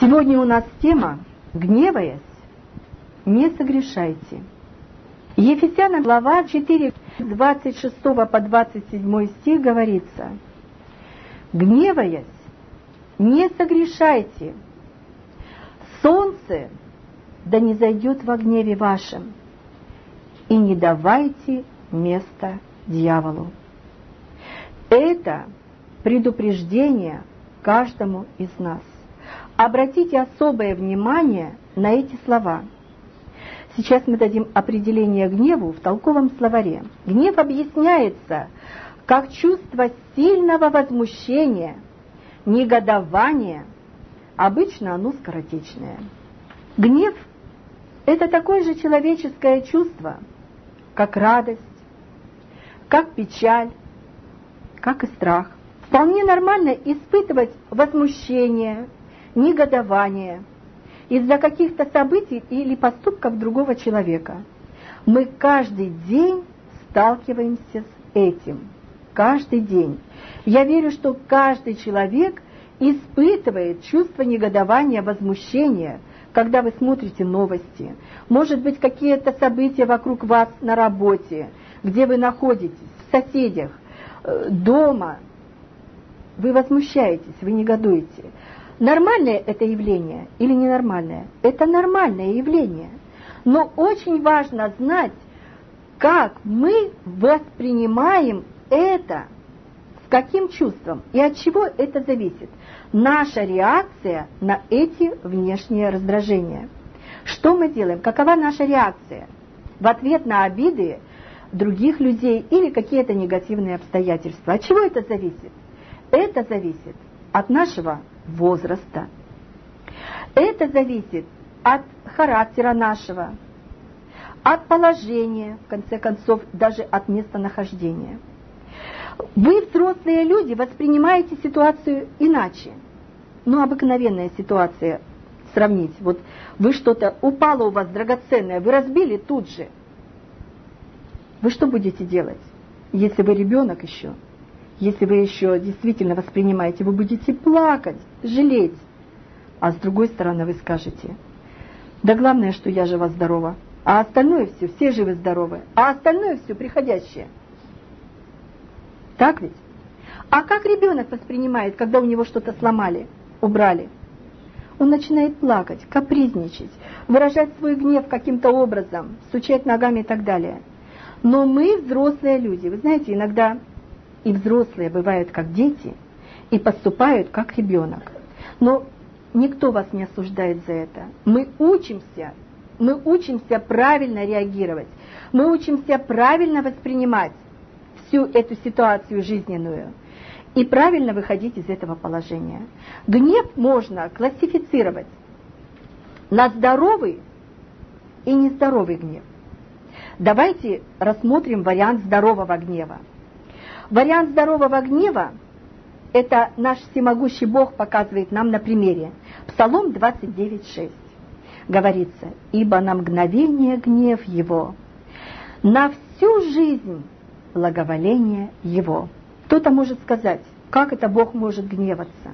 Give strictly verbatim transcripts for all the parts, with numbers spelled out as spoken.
Сегодня у нас тема «Гневаясь, не согрешайте». Ефесянам глава четыре, двадцать шестой по двадцать седьмой стих говорится: «Гневаясь, не согрешайте, солнце да не зайдет во гневе вашем, и не давайте места дьяволу». Это предупреждение каждому из нас. Обратите особое внимание на эти слова. Сейчас мы дадим определение гневу в толковом словаре. Гнев объясняется как чувство сильного возмущения, негодования. Обычно оно скоротечное. Гнев – это такое же человеческое чувство, как радость, как печаль, как и страх. Вполне нормально испытывать возмущение, негодование из-за каких-то событий или поступков другого человека. Мы каждый день сталкиваемся с этим. Каждый день. Я верю, что каждый человек испытывает чувство негодования, возмущения, когда вы смотрите новости. Может быть, какие-то события вокруг вас на работе, где вы находитесь, в соседях, дома. Вы возмущаетесь, вы негодуете. Нормальное это явление или ненормальное? Это нормальное явление. Но очень важно знать, как мы воспринимаем это, с каким чувством и от чего это зависит. Наша реакция на эти внешние раздражения. Что мы делаем? Какова наша реакция в ответ на обиды других людей или какие-то негативные обстоятельства? От чего это зависит? Это зависит от нашего возраста. Это зависит от характера нашего, от положения, в конце концов, даже от местонахождения. Вы, взрослые люди, воспринимаете ситуацию иначе. Ну, обыкновенная ситуация, сравнить. Вот вы что-то, упало у вас драгоценное, вы разбили тут же. Вы что будете делать, если вы ребенок еще? Если вы еще действительно воспринимаете, вы будете плакать, жалеть. А с другой стороны вы скажете: да главное, что я жива-здорова, а остальное все, все живы-здоровы, а остальное все приходящее. Так ведь? А как ребенок воспринимает, когда у него что-то сломали, убрали? Он начинает плакать, капризничать, выражать свой гнев каким-то образом, стучать ногами и так далее. Но мы взрослые люди. Вы знаете, иногда и взрослые бывают как дети, и поступают как ребенок. Но никто вас не осуждает за это. Мы учимся, мы учимся правильно реагировать, мы учимся правильно воспринимать всю эту ситуацию жизненную и правильно выходить из этого положения. Гнев можно классифицировать на здоровый и нездоровый гнев. Давайте рассмотрим вариант здорового гнева. Вариант здорового гнева – это наш всемогущий Бог показывает нам на примере. Псалом двадцать девять шесть говорится: «Ибо на мгновение гнев Его, на всю жизнь благоволение Его». Кто-то может сказать: как это Бог может гневаться?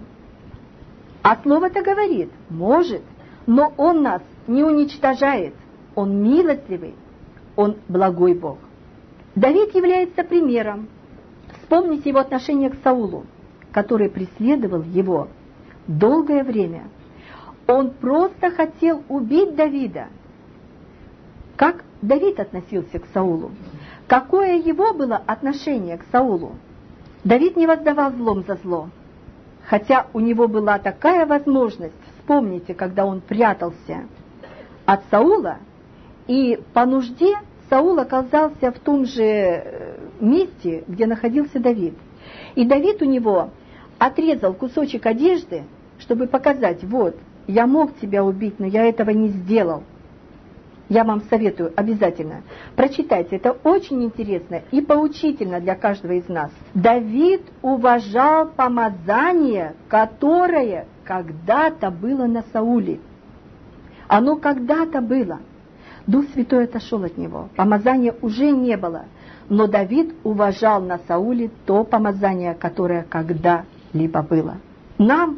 А слово-то говорит: может, но Он нас не уничтожает, Он милостливый, Он благой Бог. Давид является примером. Вспомните его отношение к Саулу, который преследовал его долгое время. Он просто хотел убить Давида. Как Давид относился к Саулу? Какое его было отношение к Саулу? Давид не воздавал злом за зло, хотя у него была такая возможность. Вспомните, когда он прятался от Саула, и по нужде Саул оказался в том же месте, где находился Давид. И Давид у него отрезал кусочек одежды, чтобы показать: вот, я мог тебя убить, но я этого не сделал. Я вам советую обязательно. Прочитайте, это очень интересно и поучительно для каждого из нас. Давид уважал помазание, которое когда-то было на Сауле. Оно когда-то было. Дух Святой отошел от него, помазания уже не было. Но Давид уважал на Сауле то помазание, которое когда-либо было. Нам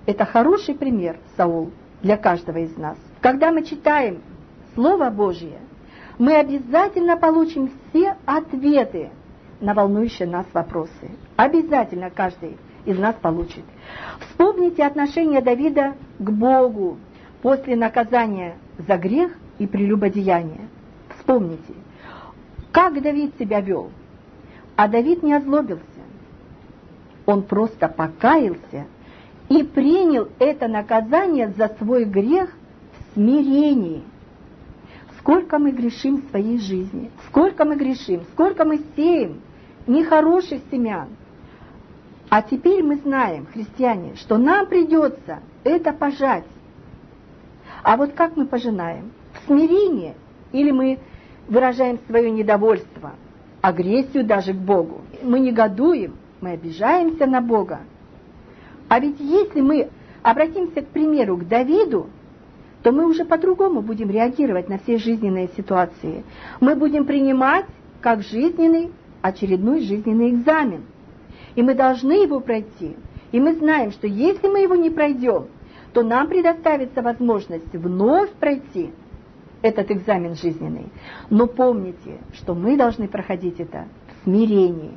Это хороший пример, Саул, для каждого из нас. Когда мы читаем Слово Божье, мы обязательно получим все ответы на волнующие нас вопросы. Обязательно каждый из нас получит. Вспомните отношение Давида к Богу после наказания за грех и прелюбодеяние. Вспомните, как Давид себя вел. А Давид не озлобился. Он просто покаялся и принял это наказание за свой грех в смирении. Сколько мы грешим в своей жизни, сколько мы грешим, сколько мы сеем нехороших семян. А теперь мы знаем, христиане, что нам придется это пожать. А вот как мы пожинаем? В смирении? Или мы выражаем свое недовольство, агрессию даже к Богу? Мы негодуем, мы обижаемся на Бога. А ведь если мы обратимся, к примеру, к Давиду, то мы уже по-другому будем реагировать на все жизненные ситуации. Мы будем принимать как жизненный, очередной жизненный экзамен. И мы должны его пройти. И мы знаем, что если мы его не пройдем, то нам предоставится возможность вновь пройти этот экзамен жизненный. Но помните, что мы должны проходить это в смирении.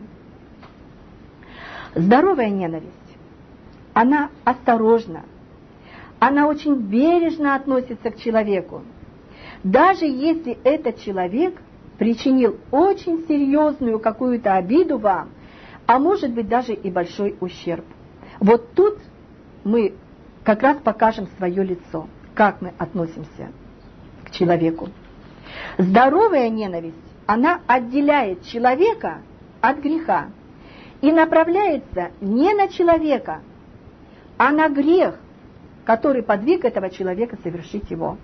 Здоровая ненависть, она осторожна, она очень бережно относится к человеку. Даже если этот человек причинил очень серьезную какую-то обиду вам, а может быть даже и большой ущерб. Вот тут мы как раз покажем свое лицо, как мы относимся к человеку. Здоровая ненависть, она отделяет человека от греха и направляется не на человека, а на грех, который подвиг этого человека совершить его.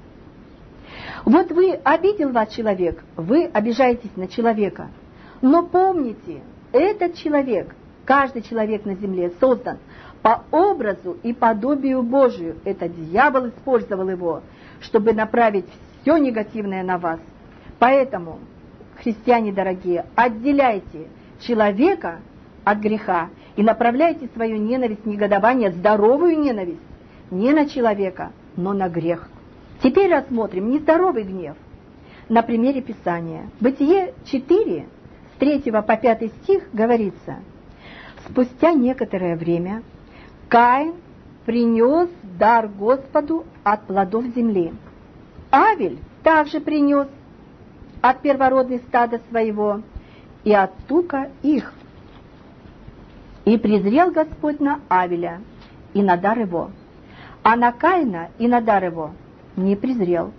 Вот вы, обидел вас человек, вы обижаетесь на человека, но помните, этот человек, каждый человек на земле создан по образу и подобию Божию. Это дьявол использовал его, чтобы направить все негативное на вас. Поэтому, христиане дорогие, отделяйте человека от греха и направляйте свою ненависть, негодование, здоровую ненависть не на человека, но на грех. Теперь рассмотрим нездоровый гнев на примере Писания. Бытие четыре, с третьего по пятый стих говорится: «Спустя некоторое время Каин принес дар Господу от плодов земли. Авель также принес от первородных стада своего и от тука их. И презрел Господь на Авеля и на дар его, а на Каина и на дар его не презрел».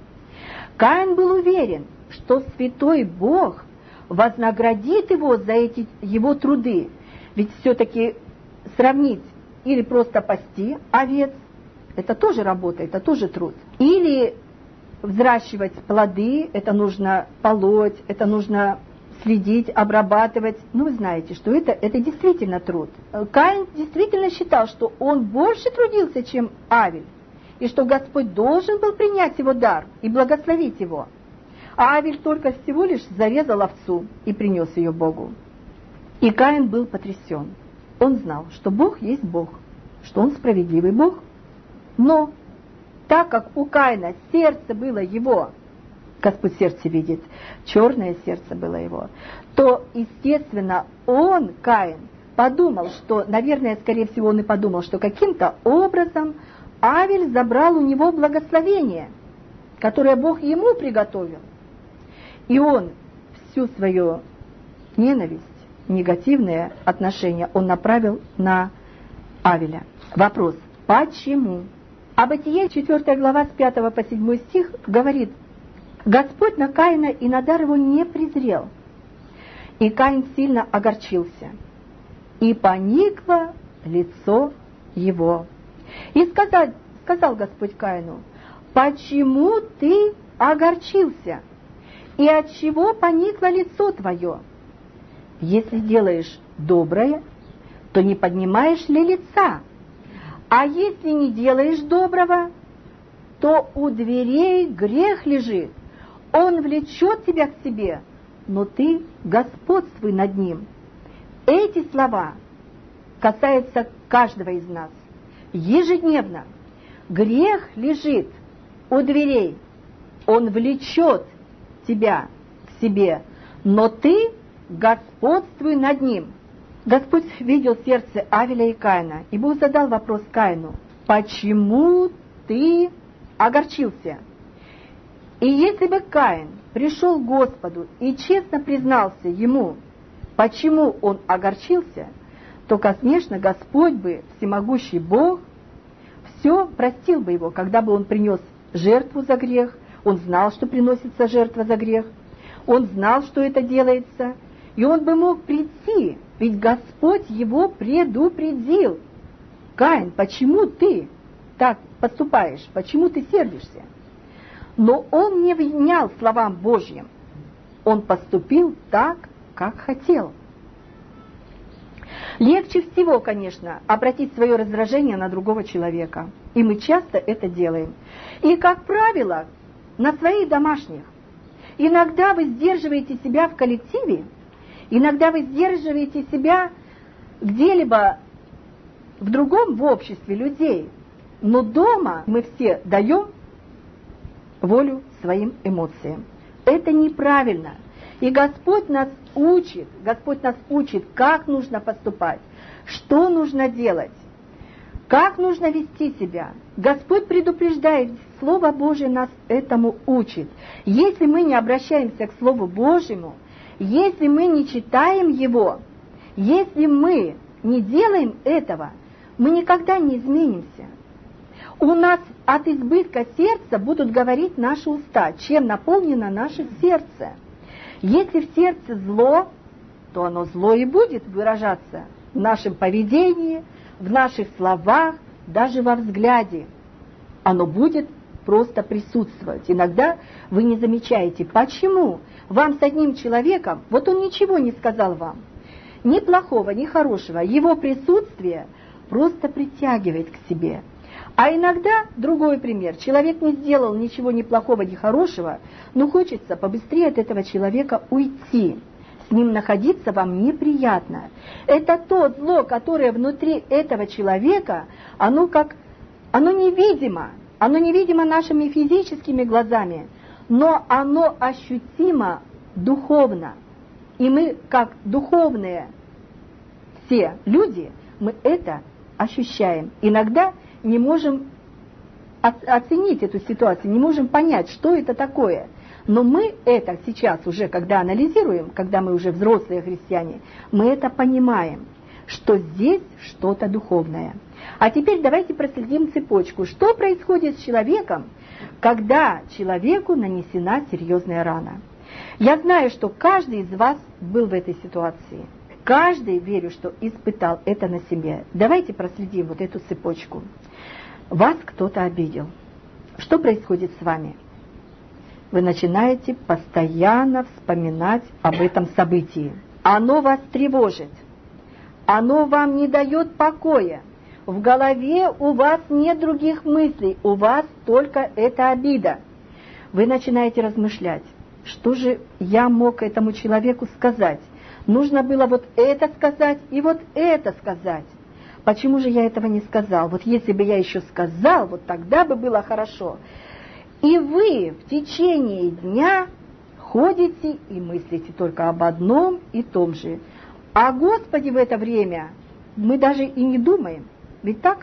Каин был уверен, что святой Бог вознаградит его за эти его труды. Ведь все-таки сравнить или просто пасти овец, это тоже работа, это тоже труд. Или взращивать плоды, это нужно полоть, это нужно следить, обрабатывать. Ну, вы знаете, что это, это действительно труд. Каин действительно считал, что он больше трудился, чем Авель, и что Господь должен был принять его дар и благословить его. А Авель только всего лишь зарезал овцу и принес ее Богу. И Каин был потрясен. Он знал, что Бог есть Бог, что Он справедливый Бог. Но так как у Каина сердце было его, Господь сердце видит, черное сердце было его, то, естественно, он, Каин, подумал, что, наверное, скорее всего, он и подумал, что каким-то образом Авель забрал у него благословение, которое Бог ему приготовил. И он всю свою ненависть, негативное отношение он направил на Авеля. Вопрос: почему? А Бытие, четвёртая глава, с пятого по седьмой стих говорит: «Господь на Каина и на дар его не презрел, и Каин сильно огорчился, и поникло лицо его. И сказал, сказал Господь Каину: почему ты огорчился, и от чего поникло лицо твое? Если делаешь доброе, то не поднимаешь ли лица? А если не делаешь доброго, то у дверей грех лежит. Он влечет тебя к себе, но ты господствуй над ним». Эти слова касаются каждого из нас. ежедневно. Грех лежит у дверей, он влечет тебя к себе, но ты господствуй над ним. Господь видел сердце Авеля и Каина, и Бог задал вопрос Каину: почему ты огорчился? И если бы Каин пришел к Господу и честно признался ему, почему он огорчился, то, конечно, Господь бы, всемогущий Бог, все простил бы его, когда бы он принес жертву за грех. Он знал, что приносится жертва за грех, он знал, что это делается, и он бы мог прийти, ведь Господь его предупредил. Каин, почему ты так поступаешь, почему ты сердишься? Но он не внял словам Божьим, он поступил так, как хотел. Легче всего, конечно, обратить свое раздражение на другого человека, и мы часто это делаем. И, как правило, на своих домашних. Иногда вы сдерживаете себя в коллективе, иногда вы сдерживаете себя где-либо в другом в обществе людей, но дома мы все даем волю своим эмоциям. Это неправильно. И Господь нас учит, Господь нас учит, как нужно поступать, что нужно делать, как нужно вести себя. Господь предупреждает, Слово Божие нас этому учит. Если мы не обращаемся к Слову Божьему, если мы не читаем его, если мы не делаем этого, мы никогда не изменимся. У нас от избытка сердца будут говорить наши уста, чем наполнено наше сердце. Если в сердце зло, то оно зло и будет выражаться в нашем поведении, в наших словах, даже во взгляде. Оно будет просто присутствовать. Иногда вы не замечаете, почему вам с одним человеком, вот он ничего не сказал вам, ни плохого, ни хорошего, его присутствие просто притягивает к себе. А иногда, другой пример, человек не сделал ничего ни плохого, ни хорошего, но хочется побыстрее от этого человека уйти. С ним находиться вам неприятно. Это то зло, которое внутри этого человека, оно как, оно невидимо, оно невидимо нашими физическими глазами, но оно ощутимо духовно. И мы, как духовные все люди, мы это ощущаем. Иногда не можем оценить эту ситуацию, не можем понять, что это такое. Но мы это сейчас уже, когда анализируем, когда мы уже взрослые христиане, мы это понимаем, что здесь что-то духовное. А теперь давайте проследим цепочку. Что происходит с человеком, когда человеку нанесена серьезная рана? Я знаю, что каждый из вас был в этой ситуации. Каждый, верю, что испытал это на себе. Давайте проследим вот эту цепочку. Вас кто-то обидел. Что происходит с вами? Вы начинаете постоянно вспоминать об этом событии. Оно вас тревожит. Оно вам не дает покоя. В голове у вас нет других мыслей, у вас только эта обида. Вы начинаете размышлять, что же я мог этому человеку сказать? Нужно было вот это сказать и вот это сказать. Почему же я этого не сказал? Вот если бы я еще сказал, вот тогда бы было хорошо. И вы в течение дня ходите и мыслите только об одном и том же. О Господе в это время мы даже и не думаем. Ведь так?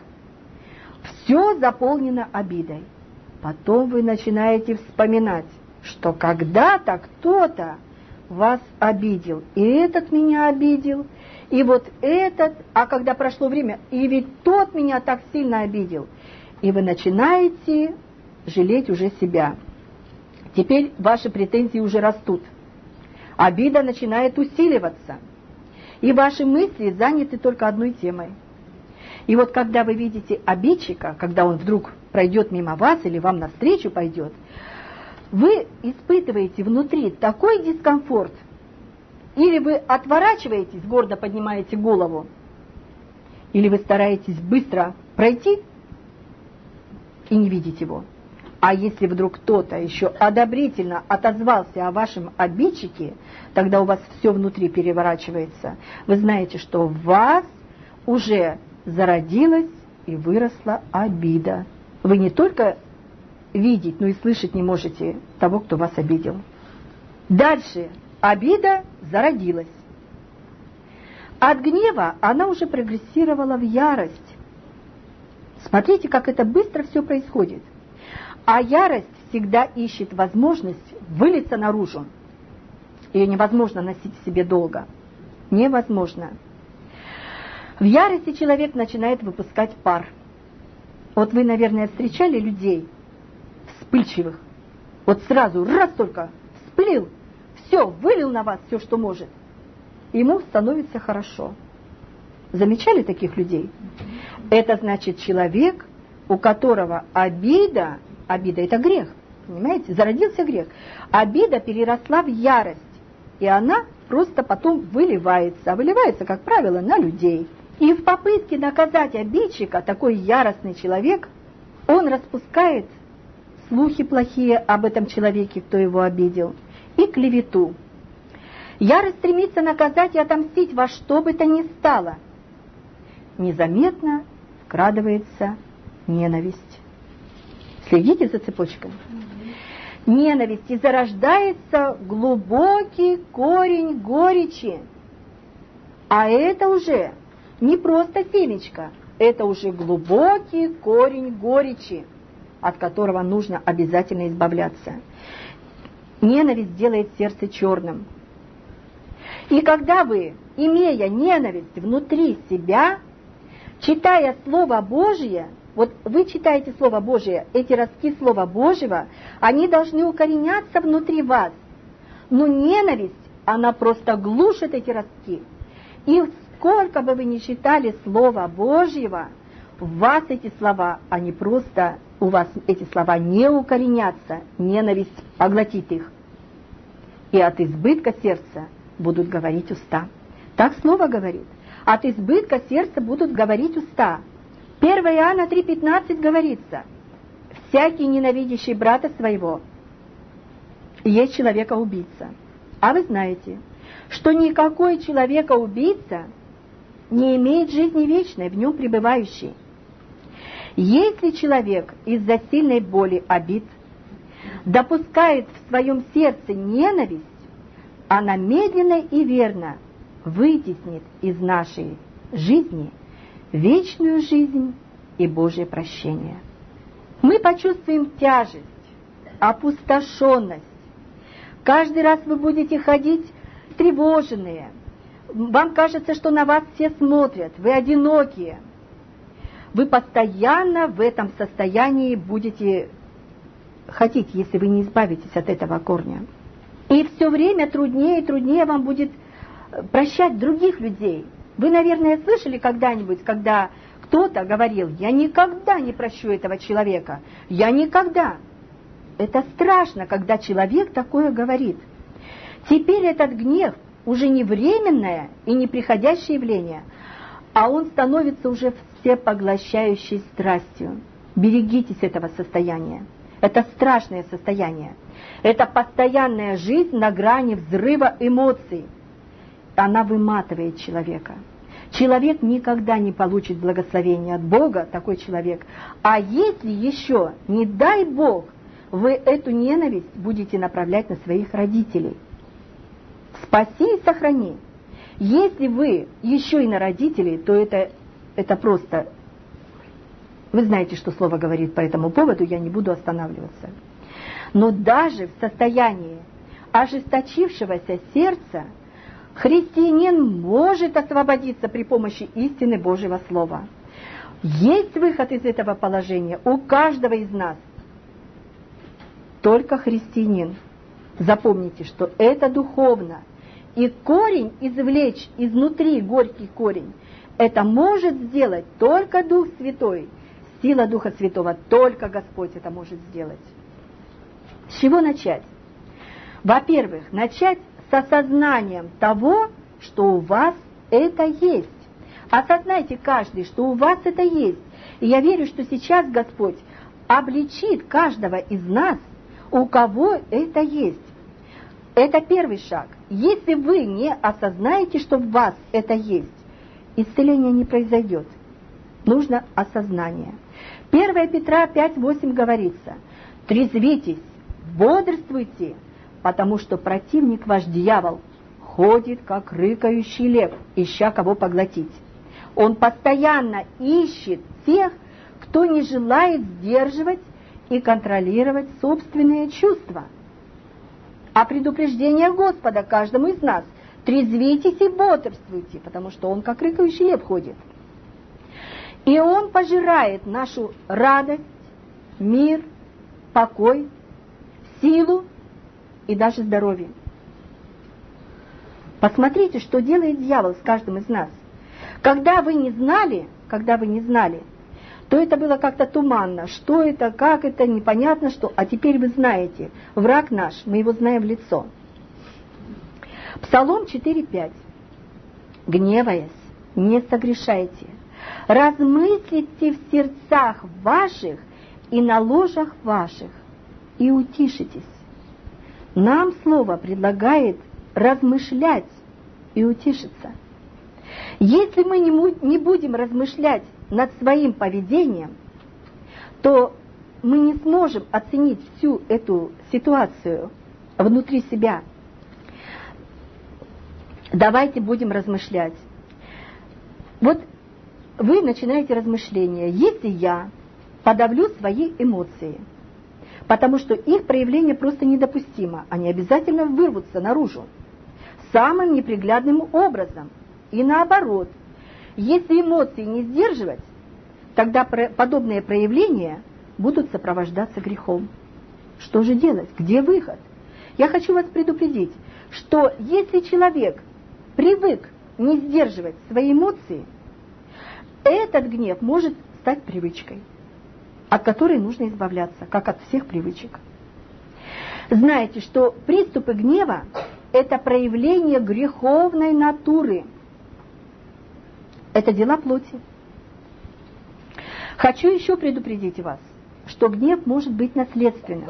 Все заполнено обидой. Потом вы начинаете вспоминать, что когда-то кто-то вас обидел, и этот меня обидел, и вот этот, а когда прошло время, и ведь тот меня так сильно обидел. И вы начинаете жалеть уже себя. Теперь ваши претензии уже растут. Обида начинает усиливаться. И ваши мысли заняты только одной темой. И вот когда вы видите обидчика, когда он вдруг пройдет мимо вас или вам навстречу пойдет, вы испытываете внутри такой дискомфорт, или вы отворачиваетесь, гордо поднимаете голову, или вы стараетесь быстро пройти и не видеть его. А если вдруг кто-то еще одобрительно отозвался о вашем обидчике, тогда у вас все внутри переворачивается. Вы знаете, что в вас уже зародилась и выросла обида. Вы не только видеть, но и слышать не можете того, кто вас обидел. Дальше обида зародилась. От гнева она уже прогрессировала в ярость. Смотрите, как это быстро все происходит. А ярость всегда ищет возможность вылиться наружу. Ее невозможно носить в себе долго. Невозможно. В ярости человек начинает выпускать пар. Вот вы, наверное, встречали людей вспыльчивых. Вот сразу раз только вспылил, все, вылил на вас все, что может. Ему становится хорошо. Замечали таких людей? Это значит человек, у которого обида, обида это грех, понимаете, зародился грех. Обида переросла в ярость, и она просто потом выливается. А выливается, как правило, на людей. И в попытке наказать обидчика такой яростный человек, он распускает слухи плохие об этом человеке, кто его обидел, и клевету. Ярость стремится наказать и отомстить во что бы то ни стало. Незаметно вкрадывается ненависть. Следите за цепочкой. Ненависть, и зарождается глубокий корень горечи. А это уже не просто семечко, это уже глубокий корень горечи, от которого нужно обязательно избавляться. Ненависть делает сердце черным. И когда вы, имея ненависть внутри себя, читая Слово Божие, вот вы читаете Слово Божие, эти ростки Слова Божьего, они должны укореняться внутри вас. Но ненависть, она просто глушит эти ростки. И сколько бы вы ни читали Слова Божьего, в вас эти слова, они просто, у вас эти слова не укоренятся, ненависть поглотит их. И от избытка сердца будут говорить уста. Так Слово говорит. От избытка сердца будут говорить уста. первое Иоанна три пятнадцать говорится: всякий ненавидящий брата своего есть человека-убийца. А вы знаете, что никакой человека-убийца не имеет жизни вечной, в нем пребывающей. Если человек из-за сильной боли обид допускает в своем сердце ненависть, она медленно и верно вытеснит из нашей жизни вечную жизнь и Божье прощение. Мы почувствуем тяжесть, опустошенность. Каждый раз вы будете ходить встревоженные. Вам кажется, что на вас все смотрят, вы одинокие. Вы постоянно в этом состоянии будете ходить, если вы не избавитесь от этого корня. И все время труднее и труднее вам будет прощать других людей. Вы, наверное, слышали когда-нибудь, когда кто-то говорил: я никогда не прощу этого человека, я никогда. Это страшно, когда человек такое говорит. Теперь этот гнев уже не временное и не приходящее явление, а он становится уже всепоглощающей страстью. Берегитесь этого состояния. Это страшное состояние. Это постоянная жизнь на грани взрыва эмоций. Она выматывает человека. Человек никогда не получит благословения от Бога, такой человек. А если еще, не дай Бог, вы эту ненависть будете направлять на своих родителей. Спаси и сохрани. Если вы еще и на родителей, то это, это просто... Вы знаете, что Слово говорит по этому поводу, я не буду останавливаться. Но даже в состоянии ожесточившегося сердца христианин может освободиться при помощи истины Божьего Слова. Есть выход из этого положения у каждого из нас. Только христианин. Запомните, что это духовно. И корень извлечь изнутри, горький корень, это может сделать только Дух Святой. Сила Духа Святого, только Господь это может сделать. С чего начать? Во-первых, начать с осознанием того, что у вас это есть. Осознайте каждый, что у вас это есть. И я верю, что сейчас Господь обличит каждого из нас, у кого это есть. Это первый шаг. Если вы не осознаете, что в вас это есть, исцеление не произойдет. нужно осознание. первое Петра пять восемь говорится: «Трезвитесь, бодрствуйте, потому что противник ваш дьявол ходит, как рыкающий лев, ища кого поглотить. Он постоянно ищет тех, кто не желает сдерживать и контролировать собственные чувства». А предупреждение Господа каждому из нас: трезвитесь и бодрствуйте, потому что он как рыкающий лев ходит. И он пожирает нашу радость, мир, покой, силу и даже здоровье. Посмотрите, что делает дьявол с каждым из нас. Когда вы не знали, когда вы не знали, то это было как-то туманно. Что это, как это, непонятно что. А теперь вы знаете, враг наш, мы его знаем в лицо. Псалом четыре пять. «Гневаясь, не согрешайте. Размыслите в сердцах ваших и на ложах ваших, и утишитесь». Нам слово предлагает размышлять и утишиться. Если мы не будем размышлять над своим поведением, то мы не сможем оценить всю эту ситуацию внутри себя. Давайте будем размышлять. Вот вы начинаете размышления. Если я подавлю свои эмоции, потому что их проявление просто недопустимо, они обязательно вырвутся наружу самым неприглядным образом. И наоборот, если эмоции не сдерживать, тогда подобные проявления будут сопровождаться грехом. Что же делать? Где выход? Я хочу вас предупредить, что если человек привык не сдерживать свои эмоции, этот гнев может стать привычкой, от которой нужно избавляться, как от всех привычек. Знаете, что приступы гнева – это проявление греховной натуры. Это дела плоти. Хочу еще предупредить вас, что гнев может быть наследственным.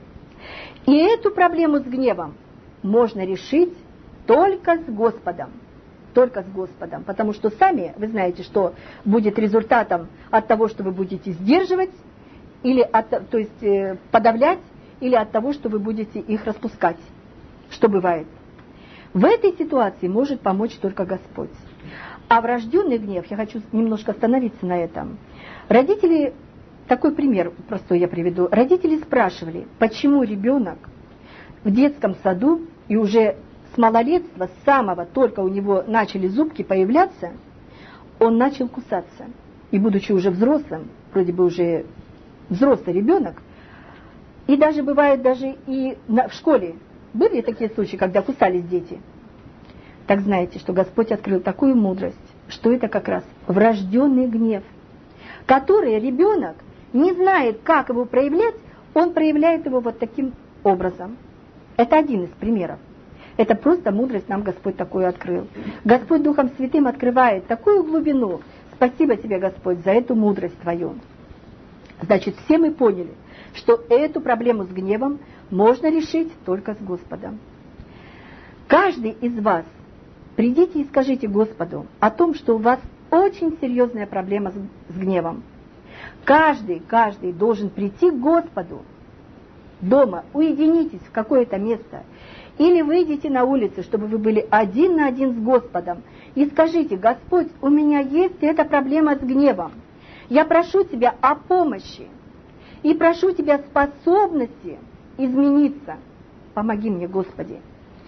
И эту проблему с гневом можно решить только с Господом. Только с Господом. Потому что сами вы знаете, что будет результатом от того, что вы будете сдерживать, или от, то есть подавлять, или от того, что вы будете их распускать. Что бывает? В этой ситуации может помочь только Господь. А врожденный гнев, я хочу немножко остановиться на этом. Родители, такой пример простой я приведу. Родители спрашивали, почему ребенок в детском саду и уже с малолетства, с самого только у него начали зубки появляться, он начал кусаться. И будучи уже взрослым, вроде бы уже взрослый ребенок, и даже бывает даже и на, в школе, были такие случаи, когда кусались дети. Так знаете, что Господь открыл такую мудрость, что это как раз врожденный гнев, который ребенок не знает, как его проявлять, он проявляет его вот таким образом. Это один из примеров. Это просто мудрость нам Господь такую открыл. Господь Духом Святым открывает такую глубину. Спасибо тебе, Господь, за эту мудрость твою. Значит, все мы поняли, что эту проблему с гневом можно решить только с Господом. Каждый из вас придите и скажите Господу о том, что у вас очень серьезная проблема с, с гневом. Каждый, каждый должен прийти к Господу дома, уединитесь в какое-то место, или выйдите на улицу, чтобы вы были один на один с Господом, и скажите: Господь, у меня есть эта проблема с гневом. Я прошу Тебя о помощи и прошу Тебя способности измениться. Помоги мне, Господи.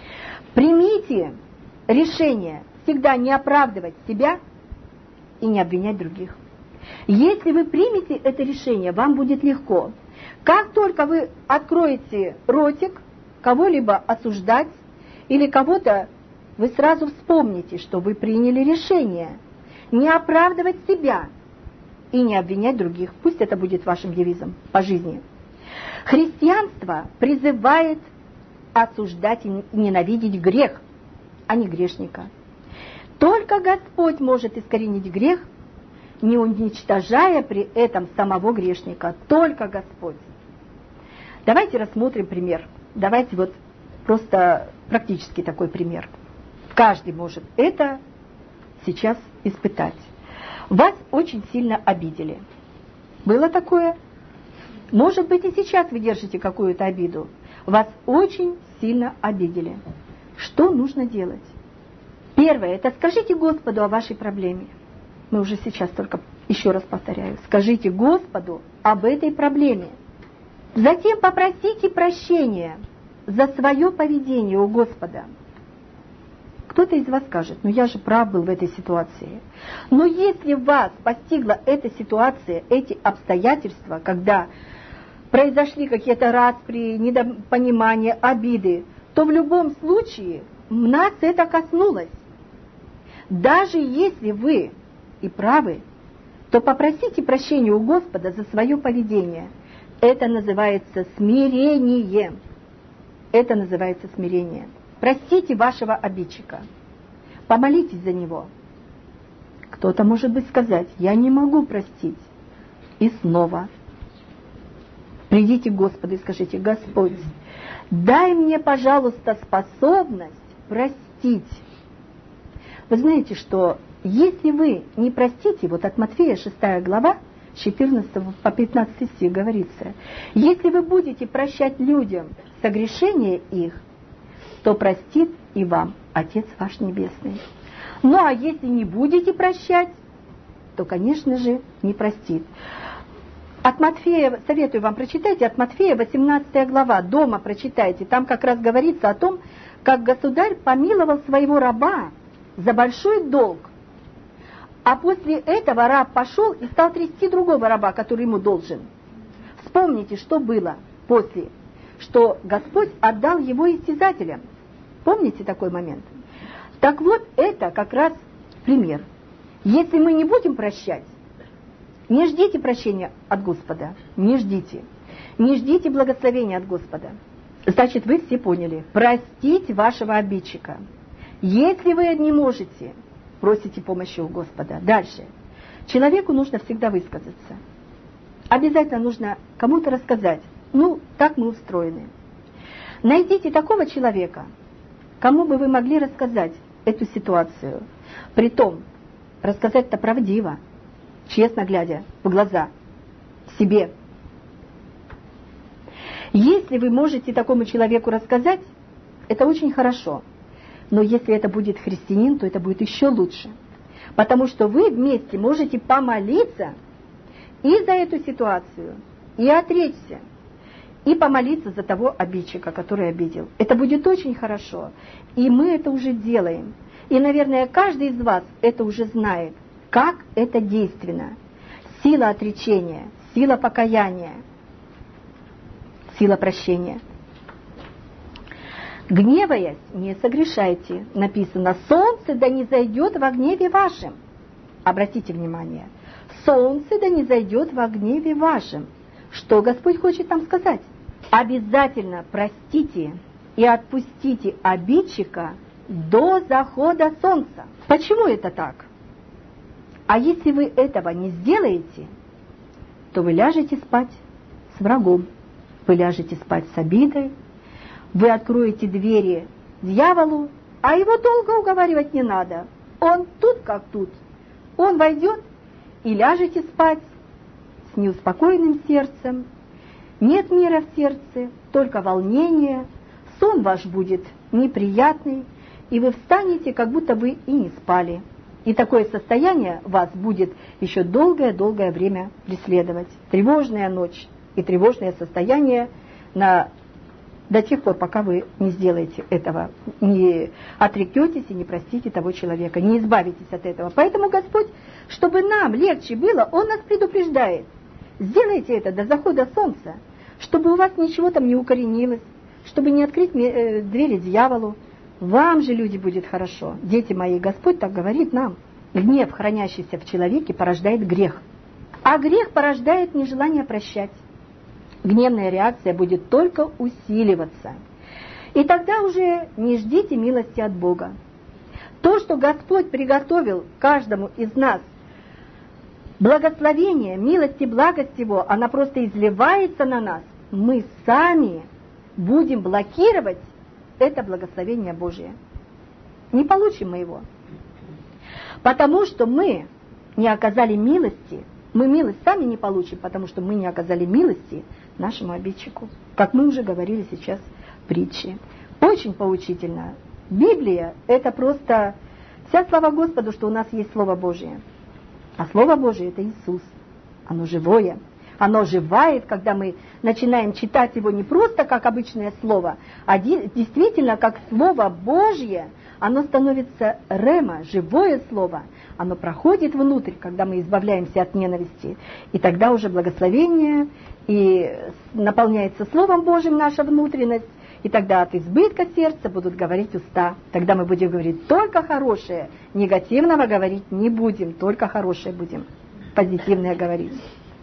Примите решение всегда не оправдывать себя и не обвинять других. Если вы примете это решение, вам будет легко. Как только вы откроете ротик кого-либо осуждать или кого-то, вы сразу вспомните, что вы приняли решение не оправдывать себя и не обвинять других. Пусть это будет вашим девизом по жизни. Христианство призывает осуждать и ненавидеть грех, а не грешника. Только Господь может искоренить грех, не уничтожая при этом самого грешника. Только Господь. Давайте рассмотрим пример. Давайте вот просто практически такой пример. Каждый может это сейчас испытать. Вас очень сильно обидели. Было такое? Может быть, и сейчас вы держите какую-то обиду. Вас очень сильно обидели. Что нужно делать? Первое, это скажите Господу о вашей проблеме. Мы уже сейчас только, еще раз повторяю, скажите Господу об этой проблеме. Затем попросите прощения за свое поведение у Господа. Кто-то из вас скажет, ну я же прав был в этой ситуации. Но если вас постигла эта ситуация, эти обстоятельства, когда произошли какие-то распри, недопонимания, обиды, то в любом случае нас это коснулось. Даже если вы и правы, то попросите прощения у Господа за свое поведение. Это называется смирение. Это называется смирение. Простите вашего обидчика. Помолитесь за него. Кто-то, может быть, сказать, я не могу простить. И снова придите к Господу и скажите, Господь, дай мне, пожалуйста, способность простить. Вы знаете, что если вы не простите, вот от Матфея шестая глава, с четырнадцатого по пятнадцатый стих говорится, если вы будете прощать людям согрешения их, то простит и вам Отец ваш Небесный. Ну а если не будете прощать, то, конечно же, не простит. От Матфея, советую вам, прочитайте, от Матфея восемнадцатая глава, дома прочитайте, там как раз говорится о том, как государь помиловал своего раба за большой долг. А после этого раб пошел и стал трясти другого раба, который ему должен. Вспомните, что было после, что Господь отдал его истязателям. Помните такой момент? Так вот, это как раз пример. Если мы не будем прощать, не ждите прощения от Господа, не ждите. Не ждите благословения от Господа. Значит, вы все поняли. Простите вашего обидчика. Если вы не можете, просите помощи у Господа. Дальше. Человеку нужно всегда высказаться. Обязательно нужно кому-то рассказать. Ну, так мы устроены. Найдите такого человека, кому бы вы могли рассказать эту ситуацию. Притом, рассказать-то правдиво, честно глядя в глаза себе. Если вы можете такому человеку рассказать, это очень хорошо. Но если это будет христианин, то это будет еще лучше. Потому что вы вместе можете помолиться и за эту ситуацию, и отречься, и помолиться за того обидчика, который обидел. Это будет очень хорошо. И мы это уже делаем. И, наверное, каждый из вас это уже знает, как это действенно. Сила отречения, сила покаяния, сила прощения. Гневаясь, не согрешайте. Написано, солнце да не зайдет во гневе вашем. Обратите внимание. Солнце да не зайдет во гневе вашем. Что Господь хочет нам сказать? Обязательно простите и отпустите обидчика до захода солнца. Почему это так? А если вы этого не сделаете, то вы ляжете спать с врагом, вы ляжете спать с обидой, вы откроете двери дьяволу, а его долго уговаривать не надо. Он тут как тут. Он войдет и ляжете спать с неуспокоенным сердцем. Нет мира в сердце, только волнение. Сон ваш будет неприятный, и вы встанете, как будто вы и не спали. И такое состояние вас будет еще долгое-долгое время преследовать. Тревожная ночь и тревожное состояние на... до тех пор, пока вы не сделаете этого, не отрекетесь и не простите того человека, не избавитесь от этого. Поэтому Господь, чтобы нам легче было, Он нас предупреждает. Сделайте это до захода солнца, чтобы у вас ничего там не укоренилось, чтобы не открыть двери дьяволу. Вам же, люди, будет хорошо. Дети мои, Господь так говорит нам. Гнев, хранящийся в человеке, порождает грех. А грех порождает нежелание прощать. Гневная реакция будет только усиливаться. И тогда уже не ждите милости от Бога. То, что Господь приготовил каждому из нас, благословение, милость и благость Его, она просто изливается на нас. Мы сами будем блокировать это благословение Божие. Не получим мы его. Потому что мы не оказали милости, мы милость сами не получим, потому что мы не оказали милости нашему обидчику. Как мы уже говорили сейчас в притче. Очень поучительно. Библия – это просто вся слава Господу, что у нас есть Слово Божие. А Слово Божие – это Иисус. Оно живое. Оно оживает, когда мы начинаем читать его не просто как обычное слово, а действительно как Слово Божье. Оно становится рема, живое слово. Оно проходит внутрь, когда мы избавляемся от ненависти. И тогда уже благословение, и наполняется Словом Божьим наша внутренность. И тогда от избытка сердца будут говорить уста. Тогда мы будем говорить только хорошее. Негативного говорить не будем, только хорошее будем. Позитивное говорить.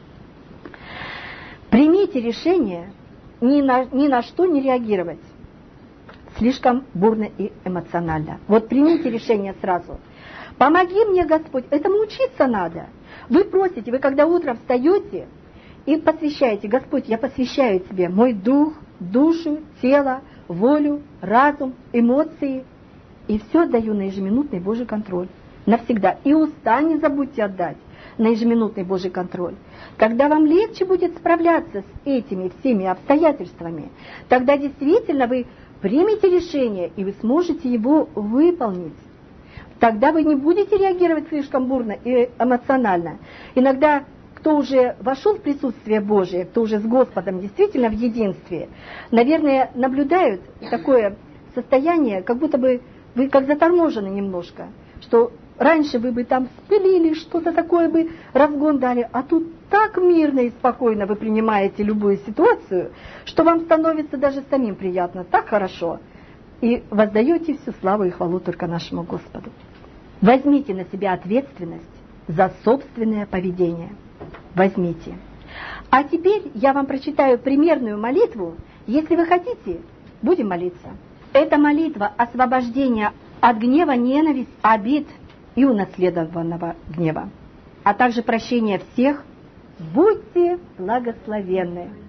Примите решение ни на, ни на что не реагировать. Слишком бурно и эмоционально. Вот примите решение сразу. Помоги мне, Господь. Этому учиться надо. Вы просите, вы когда утром встаете и посвящаете: Господь, я посвящаю Тебе мой дух, душу, тело, волю, разум, эмоции. И все отдаю на ежеминутный Божий контроль. Навсегда. И уста не забудьте отдать на ежеминутный Божий контроль. Когда вам легче будет справляться с этими всеми обстоятельствами, тогда действительно вы примите решение, и вы сможете его выполнить. Тогда вы не будете реагировать слишком бурно и эмоционально. Иногда, кто уже вошел в присутствие Божие, кто уже с Господом действительно в единстве, наверное, наблюдают такое состояние, как будто бы вы как заторможены немножко, что раньше вы бы там вспылили, что-то такое бы разгон дали, а тут так мирно и спокойно вы принимаете любую ситуацию, что вам становится даже самим приятно, так хорошо. И воздаете всю славу и хвалу только нашему Господу. Возьмите на себя ответственность за собственное поведение. Возьмите. А теперь я вам прочитаю примерную молитву. Если вы хотите, будем молиться. Это молитва освобождения от гнева, ненависти, обид и унаследованного гнева, а также прощения всех. Будьте благословенны.